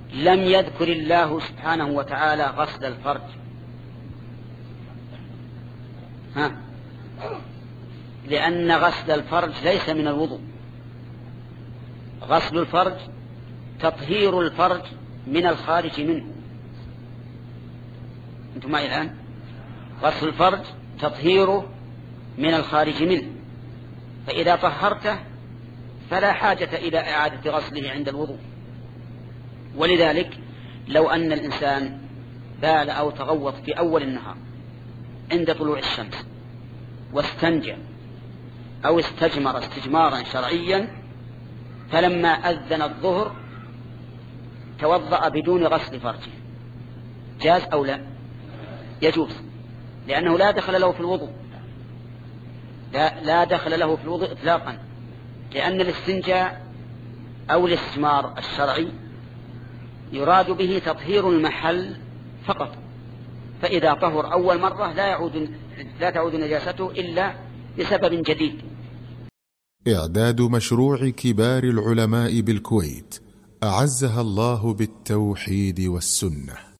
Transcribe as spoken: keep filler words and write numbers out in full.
لم يذكر الله سبحانه وتعالى غسل الفرج. ها؟ لأن غسل الفرج ليس من الوضوء. غسل الفرج تطهير الفرج من الخارج منه. أنتم معي الآن؟ غسل الفرج تطهيره من الخارج منه، فإذا طهرته فلا حاجة إلى إعادة غسله عند الوضوء. ولذلك لو أن الإنسان بال أو تغوط في أول النهار عند طلوع الشمس واستنجى أو استجمر استجمارا شرعيا، فلما أذن الظهر توضأ بدون غسل فرجه، جاز أو لا؟ يجوز، لأنه لا دخل له في الوضوء، لا, لا دخل له في الوضوء إطلاقا، لأن الاستنجاء أو الاستجمار الشرعي يراد به تطهير المحل فقط، فإذا طهر أول مرة لا يعود لا تعود نجاسته إلا لسبب جديد. إعداد مشروع كبار العلماء بالكويت أعزها الله بالتوحيد والسنة.